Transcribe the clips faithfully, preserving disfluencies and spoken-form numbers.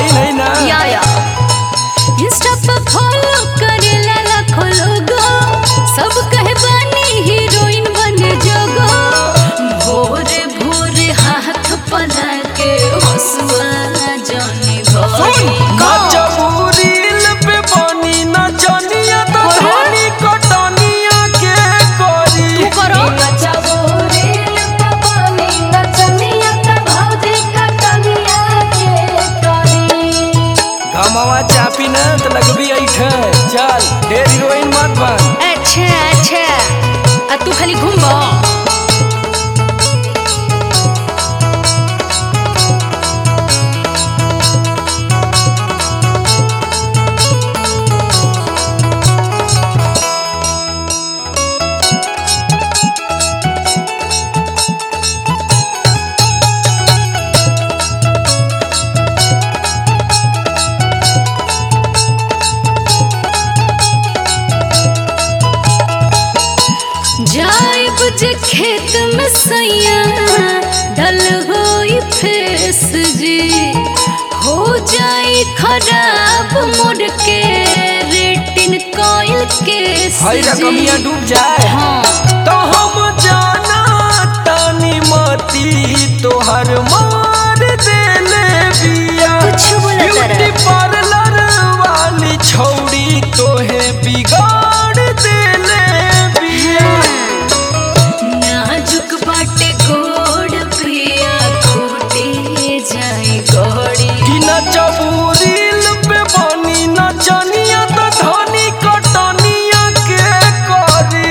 Line है ना या या इंस्टा पे फॉलो करेला लाखों लोगो सब कहे बानी हीरोइन बने जोगो भोरे भोरे हाथ पला के हंसुआ जाने भोरी रील पे बनी ना जानिया तो धनी कटनिया के करी तू करो गमावा चापी ना तो लगबी ऐठे चल ढेर हीरोइन मत बन। अच्छा अच्छा आ तू खाली घूमबो जाइब जे खेत में सैया डल होई फेस जी हो जाई खराब मोड़ के रेटिन कोयल के हई रकमिया डूब जाए हाँ तो हम जाना तानी मती तोहर मार देले बिया कुछ बोला ब्यूटी पार्लर वाली छौड़ी तोहे बिगाड़ देले बिया नाजुक बाटे गोड़ प्रिया खोटे जाए गोड़ी कि नचबू रील पे बनी नचनिया तो धनी कटनिया के करी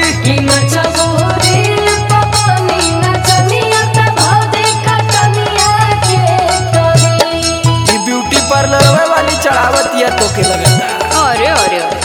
ब्यूटी पार्लर वाली चढ़ावतिया तो के लगता अरे अरे अरे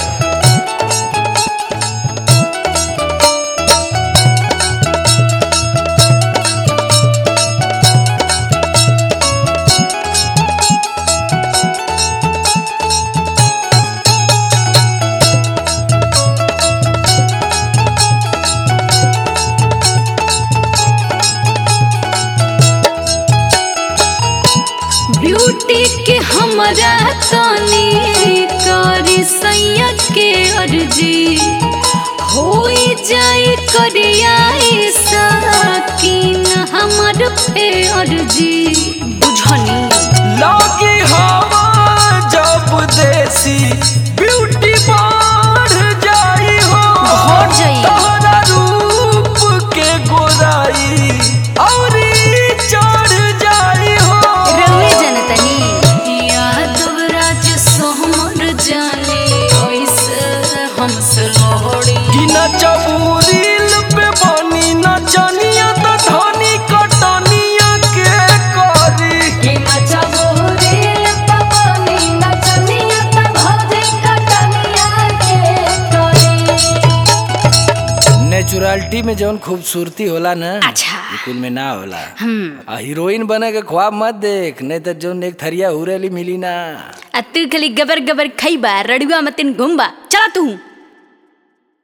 ब्यूटी के हमरा तनी करी सैया के अर्जी होई जाई करियाई साकिन हमर पे अर्जी बुझनी लगी हवा जब देसी ब्यूटी बढ़ जाई हो बढ़ जाई। तोहरा रूप के गोराई औरी चढ़ जाई हो रउए जनतनी यादव राज सोहमर जाने ओइसे हमसे लोहड़ी कि नचबू रील पे बनी नचनिया तो धनी कटनिया के करी नेचुरलिटी में जौन खूबसूरती होला ना अच्छा कुल में ना होला आ हीरोइन बने के ख्वाब मत देख नहीं तो जौन एक थरिया हुरेली मिली ना आ तू खाली गबर गबर खइबा रड़ुआ मतिन घुमबा चला तू